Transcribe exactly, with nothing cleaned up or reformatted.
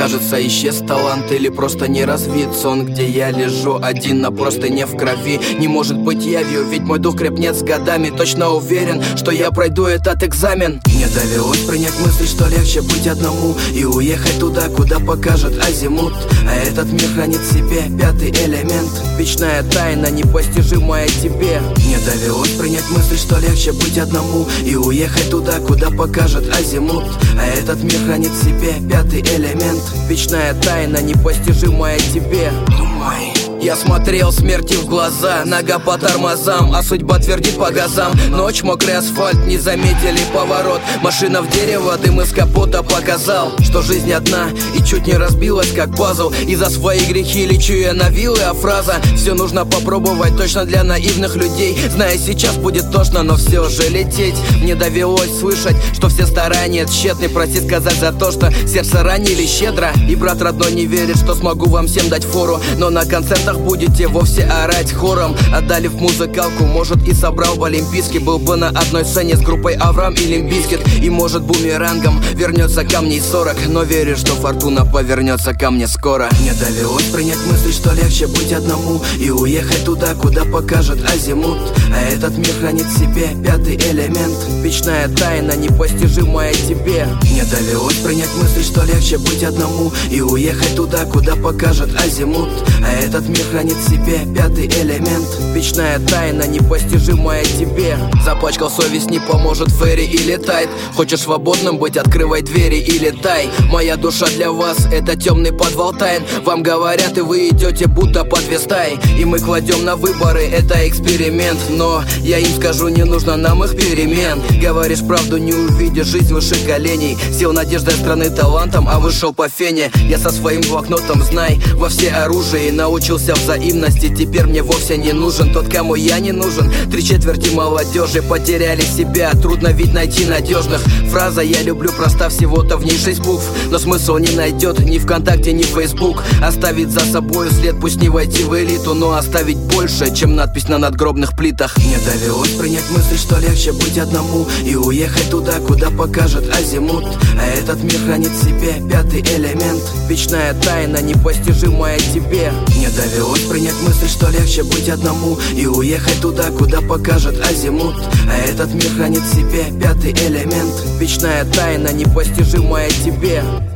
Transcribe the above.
кажется, исчез талант или просто не развит сон, где я лежу один на простыне в крови. Не может быть явью, ведь мой дух крепнет с годами. Точно уверен, что я пройду этот экзамен. Мне довелось принять мысль, что легче быть одному и уехать туда, куда покажет азимут. А этот мир хранит в себе пятый элемент, вечная тайна, непостижимая тебе. Мне довелось принять мысль, что легче быть одному и уехать туда, куда покажет азимут. А этот мир хранит в себе пятый элемент, вечная тайна, непостижимая тебе. Думай. Я смотрел смерти в глаза, нога по тормозам, а судьба твердит по газам. Ночь, мокрый асфальт, не заметили поворот. Машина в дерево, дым из капота показал, что жизнь одна и чуть не разбилась как пазл. И за свои грехи лечу я на вилы, а фраза «все нужно попробовать» точно для наивных людей. Зная, сейчас будет тошно, но все же лететь. Мне довелось слышать, что все старания тщетны. Прости сказать за то, что сердце ранили щедро. И брат родной не верит, что смогу вам всем дать фору, но на концертах будете вовсе орать хором. Отдали в музыкалку, может и собрал в Олимпийский. Был бы на одной сцене с группой Авраам и Лимп Бизкит. И может бумерангом вернется ко мне сорок, но верю, что фортуна повернется ко мне скоро. Мне довелось принять мысль, что легче быть одному и уехать туда, куда покажет азимут. А этот мир хранит в себе пятый элемент, вечная тайна, непостижимая тебе. Мне довелось принять мысль, что легче быть одному и уехать туда, куда покажет азимут. А этот мир хранит в себе пятый элемент, вечная тайна, непостижимая тебе. Запачкал совесть, не поможет ферри и летает. Хочешь свободным быть, открывай двери и летай. Моя душа для вас — это темный подвал тайн. Вам говорят, и вы идете будто подвестай. И мы кладем на выборы, это эксперимент. Но я им скажу, не нужно нам их перемен. Говоришь правду, не увидишь жизнь выше коленей. Сел надеждой страны талантом, а вышел по фене. Я со своим блокнотом, знай, во все оружие. Научился взаимности, теперь мне вовсе не нужен тот, кому я не нужен. Три четверти молодежи потеряли себя, трудно ведь найти надежных. Фраза «я люблю» проста, всего-то в ней шесть букв, но смысл не найдет ни ВКонтакте, ни Фейсбук. Оставить за собой след, пусть не войти в элиту, но оставить больше, чем надпись на надгробных плитах. Мне довелось принять мысль, что легче быть одному и уехать туда, куда покажет азимут. А этот мир хранит в себе пятый элемент, вечная тайна, непостижимая тебе. Мне довелось принять мысль, что легче быть одному и уехать туда, куда покажет азимут. А этот мир хранит в себе пятый элемент, вечная тайна, непостижимая тебе.